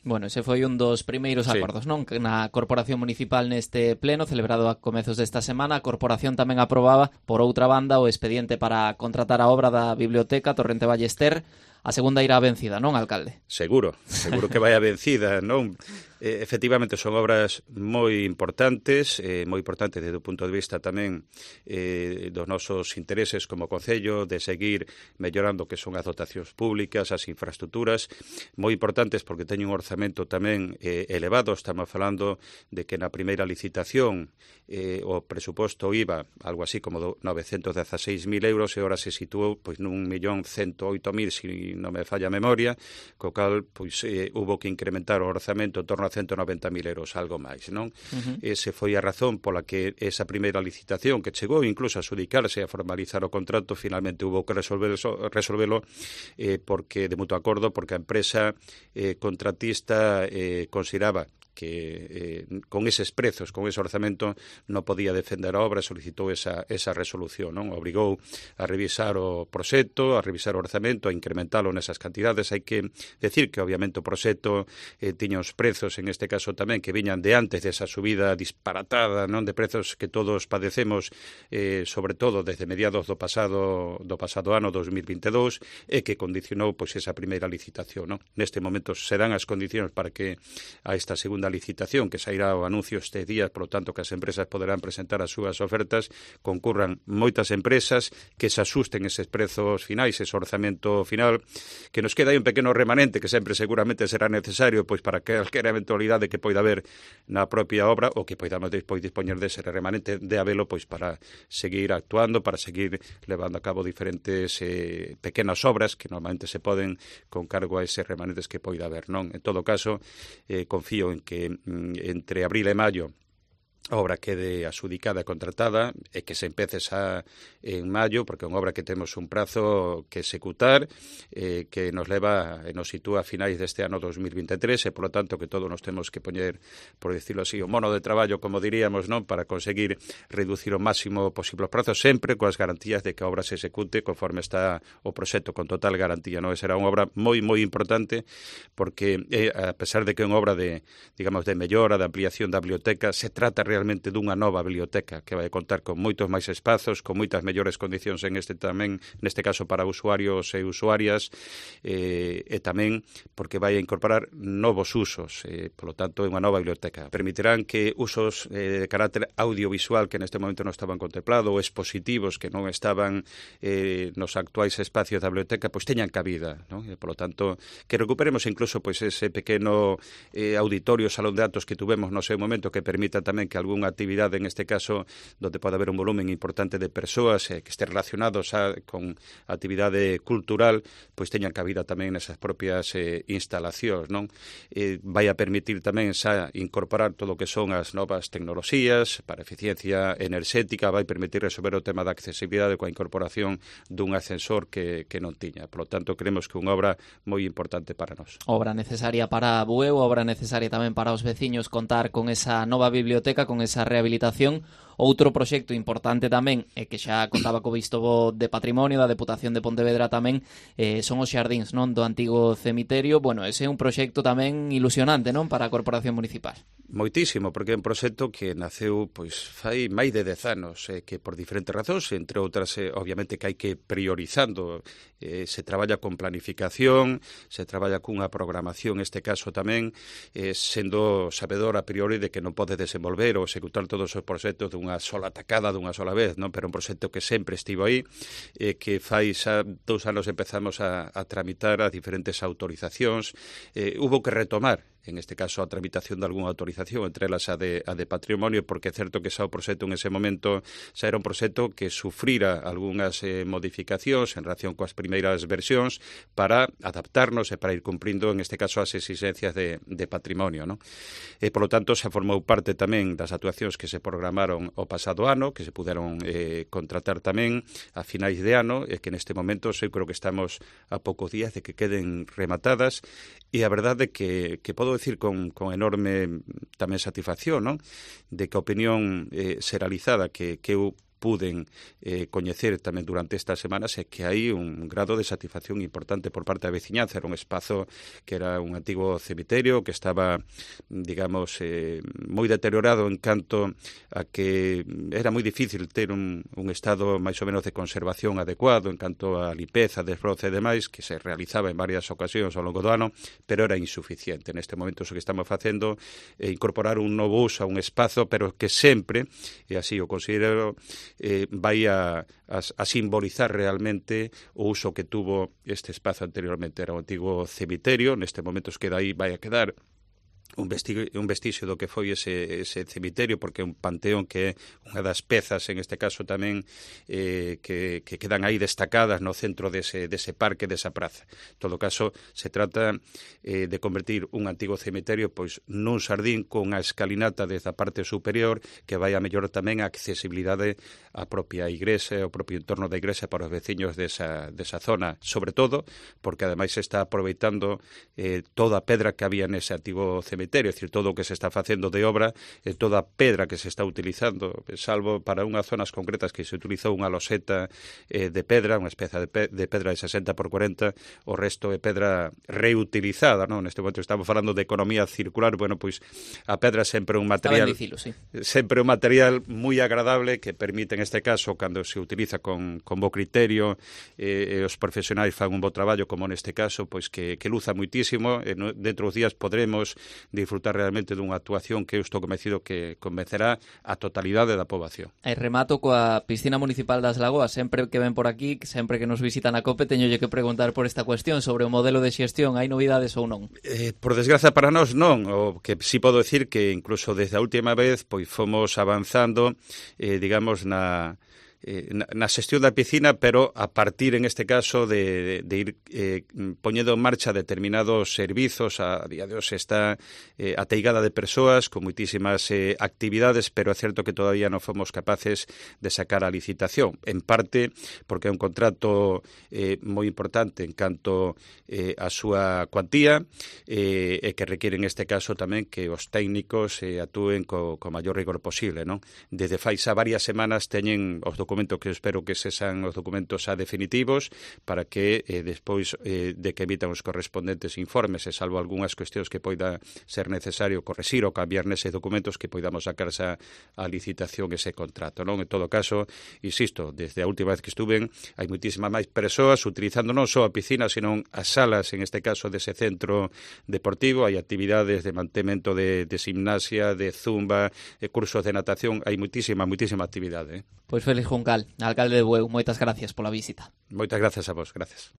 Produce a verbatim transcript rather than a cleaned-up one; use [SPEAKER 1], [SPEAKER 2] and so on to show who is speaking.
[SPEAKER 1] Bueno, ese foi un dos primeiros
[SPEAKER 2] Sí.
[SPEAKER 1] acordos, non? Que na Corporación Municipal neste pleno, celebrado a comezos desta semana, a Corporación tamén aprobaba, por outra banda, o expediente para contratar a obra da Biblioteca Torrente Ballester. A segunda irá vencida, non, alcalde?
[SPEAKER 2] Seguro, seguro que vai a vencida, non? Eh, efectivamente, son obras moi importantes, eh, moi importantes desde o punto de vista tamén eh, dos nosos intereses como Concello, de seguir mellorando que son as dotacións públicas, as infraestructuras, moi importantes porque teñen un orzamento tamén eh, elevado. Estamos falando de que na primeira licitación eh, o presuposto iba algo así como novecentos dezaseis mil euros e ahora se situou pois nun millón cento oito mil, se non me falla a memoria, co cal pois eh, hubo que incrementar o orzamento en torno a cento noventa mil euros, algo máis, non? Uh-huh. Ese foi a razón pola que esa primeira licitación que chegou incluso a adjudicarse a formalizar o contrato, finalmente hubo que resolver resolvelo eh, porque de mutuo acordo, porque a empresa eh, contratista eh, consideraba que eh, con eses prezos, con ese orzamento, non podía defender a obra, solicitou esa, esa resolución, non? Obrigou a revisar o proxecto, a revisar o orzamento, a incrementalo nesas cantidades. Hai que decir que, obviamente, o proxecto eh, tiña os prezos, en este caso tamén, que viñan de antes desa subida disparatada, non, de prezos que todos padecemos, eh, sobre todo desde mediados do pasado do pasado ano dos mil veintidós, e que condicionou pois esa primeira licitación, non? Neste momento se dan as condicións para que a esta segunda licitación, que sairá o anuncio este día, por lo tanto que as empresas poderán presentar as súas ofertas, concurran moitas empresas, que se asusten eses prezos finais, ese orzamento final, que nos queda aí un pequeno remanente que sempre seguramente será necesario pois para calquera eventualidade que poida haber na propia obra, ou que poidamos despois dispoñer dese remanente de habelo pois para seguir actuando, para seguir levando a cabo diferentes eh, pequenas obras que normalmente se poden con cargo a eses remanentes que poida haber, non? En todo caso, eh, confío en que que entre abril e maio a obra quede adxudicada e contratada e que se empece xa en maio, porque é unha obra que temos un prazo que executar, eh, que nos leva e nos sitúa a finais deste ano dos mil veintitrés e, por lo tanto, que todos nos temos que poñer, por decirlo así, o mono de traballo, como diríamos, non, para conseguir reducir o máximo posible os prazos, sempre coas garantías de que a obra se execute conforme está o proxecto, con total garantía, non? Será unha obra moi, moi importante, porque, eh, a pesar de que é unha obra de, digamos, de mellora, de ampliación da biblioteca, se trata realmente dunha nova biblioteca que vai contar con moitos máis espazos, con moitas mellores condicións en este tamén, neste caso para usuarios e usuarias, eh, e tamén porque vai a incorporar novos usos, eh, polo tanto é unha nova biblioteca. Permitirán que usos eh, de carácter audiovisual que neste momento non estaban contemplados, ou expositivos que non estaban eh, nos actuais espacios da biblioteca, pois teñan cabida, non? E, polo tanto, que recuperemos incluso pois ese pequeno eh, auditorio, salón de actos que tuvemos no seu momento, que permita tamén que algunha actividade, en este caso, donde pode haber un volumen importante de persoas eh, que este relacionados a, con actividade cultural, pois teñan cabida tamén nesas propias eh, instalacións, non? Eh, vai a permitir tamén xa incorporar todo o que son as novas tecnoloxías para eficiencia enerxética, vai permitir resolver o tema da accesibilidade coa incorporación dun ascensor que, que non tiña. Por lo tanto, creemos que é unha obra moi importante para nós.
[SPEAKER 1] Obra necesaria para Bueu, obra necesaria tamén para os veciños contar con esa nova biblioteca, con esa rehabilitación. Outro proxecto importante tamén, e que xa contaba co visto bo de Patrimonio da Deputación de Pontevedra tamén, eh, son os xardíns, non, do antigo cemiterio. Bueno, ese é un proxecto tamén ilusionante, non, para a Corporación Municipal.
[SPEAKER 2] Moitísimo, porque é un proxecto que naceu pois fai máis de dez anos, eh, que por diferentes razóns, entre outras, eh, obviamente que hai que priorizando, eh, se traballa con planificación, se traballa cunha programación, este caso tamén, eh, sendo sabedor a priori de que non pode desenvolver ou executar todos os proxectos dunha sola atacada, dunha sola vez, non? Pero un proxecto que sempre estivo aí, eh, que fai xa dous anos empezamos a, a tramitar as diferentes autorizacións, eh, hubo que retomar en este caso a tramitación de algunha autorización, entre elas a de, a de patrimonio, porque é certo que xa o proxecto en ese momento xa era un proxecto que sufrira algunhas eh, modificacións en relación coas primeiras versións para adaptarnos e para ir cumprindo, en este caso, as exigencias de, de patrimonio, non? E, por lo tanto, xa formou parte tamén das actuacións que se programaron o pasado ano, que se puderon eh, contratar tamén a finais de ano, e que neste momento eu creo que estamos a poucos días de que queden rematadas, e a verdade que, que podo decir con, con enorme tamén satisfacción, non? De que a opinión eh, xeralizada que, que eu puden eh, coñecer tamén durante estas semanas é que hai un grado de satisfacción importante por parte da veciñanza. Era un espazo que era un antigo cemiterio que estaba, digamos, eh, moi deteriorado en canto a que era moi difícil ter un, un estado máis ou menos de conservación adecuado en canto a limpeza, desbroce e demais, que se realizaba en varias ocasións ao longo do ano, pero era insuficiente. Neste momento o que estamos facendo é incorporar un novo uso a un espazo, pero que sempre, e así o considero, eh, vai a, a, a simbolizar realmente o uso que tuvo este espazo anteriormente. Era un antigo cemiterio, neste momento os queda aí, vai a quedar un vestigio, un vestigio do que foi ese, ese cemiterio, porque é un panteón que é unha das pezas, en este caso tamén, eh, que, que quedan aí destacadas no centro dese, dese parque, desa praza. En todo caso, se trata eh, de convertir un antigo cemiterio pois nun sardín con a escalinata desde a parte superior que vai a mellorar tamén a accesibilidade á propia igrexa, ao propio entorno da igrexa para os veciños desa, desa zona, sobre todo porque ademais se está aproveitando eh, toda a pedra que había nese antigo cemiterio, é dicir, todo o que se está facendo de obra, eh, toda a pedra que se está utilizando, salvo para unhas zonas concretas que se utilizou unha loseta eh, de pedra, unha especie de, pe de pedra de sesenta por cuarenta, o resto é pedra reutilizada, non? Neste momento estamos falando de economía circular, bueno, pois a pedra sempre un material
[SPEAKER 1] dicilo, sí.
[SPEAKER 2] sempre un material moi agradable que permite, en este caso, cando se utiliza con, con bo criterio, eh, e os profesionais fan un bo traballo, como neste caso, pois que, que luza muitísimo, e no, dentro dos días podremos disfrutar realmente dunha actuación que eu estou convencido que convencerá a totalidade da poboación.
[SPEAKER 1] E remato coa piscina municipal das Lagoas. Sempre que ven por aquí, sempre que nos visitan a COPE, teñolle que preguntar por esta cuestión sobre o modelo de xestión. Hai novidades ou non?
[SPEAKER 2] Eh, por desgraza para nós non, o que sí podo decir que incluso desde a última vez pois fomos avanzando, eh, digamos, na Eh, na, na xestión da piscina, pero a partir, en este caso, de, de, de ir eh, poñendo en marcha determinados servizos. A, a día de hoxe está eh, ateigada de persoas con moitísimas eh, actividades, pero é certo que todavía non fomos capaces de sacar a licitación, en parte porque é un contrato eh, moi importante en canto eh, a súa cuantía, eh, e que requiere, en este caso, tamén que os técnicos eh, actúen co, co maior rigor posible, non? Desde fai xa varias semanas teñen os documentos documentos que espero que sexan os documentos xa definitivos para que eh, despois eh, de que emitan os correspondentes informes, e salvo algunhas cuestións que poida ser necesario correxir ou cambiar neses documentos, que poidamos sacar xa a licitación ese contrato, non? En todo caso, insisto, desde a última vez que estuven, hai moitísimas máis persoas utilizando non só a piscina, sino as salas, en este caso, dese centro deportivo. Hai actividades de mantemento de, de gimnasia, de zumba, de cursos de natación, hai moitísima, moitísima actividade. Eh?
[SPEAKER 1] Pois Félix Juncal, alcalde de Bueu, moitas gracias pola visita.
[SPEAKER 2] Moitas gracias a vos, gracias.